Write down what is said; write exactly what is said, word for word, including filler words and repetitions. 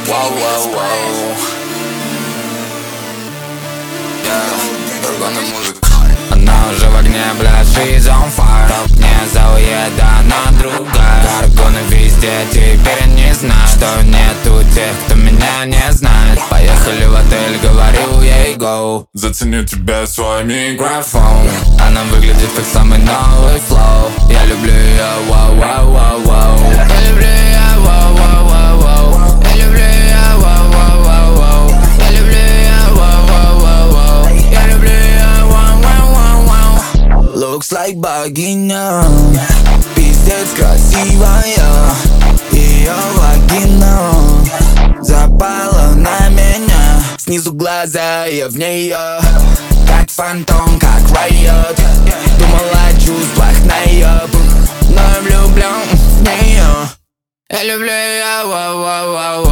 Вау, вау, вау. Другая музыка. Она уже в огне, бля, she's on fire. Топ не зауеда, она другая. Гаргоны везде, теперь не знаю, что нету тех, кто меня не знает. Поехали в отель, говорю ей go. Заценю тебя свой микрофон. Она выглядит как самый новый флоу. Я люблю ее, вау, вау, вау, вау. Я люблю ее, вау, вау, вау, вау. Я люблю ее, вау, вау, вау, вау. Я люблю ее, вау, вау, вау, вау. Я люблю ее, вау, вау, вау, вау. Looks like богиня, пиздец красивая. Ее вагина запала на меня. Снизу глаза, я в нее как фантом, как Riot. Думала о чувствах наеб, но влюблен в нее. Я люблю ее, вау, вау, вау.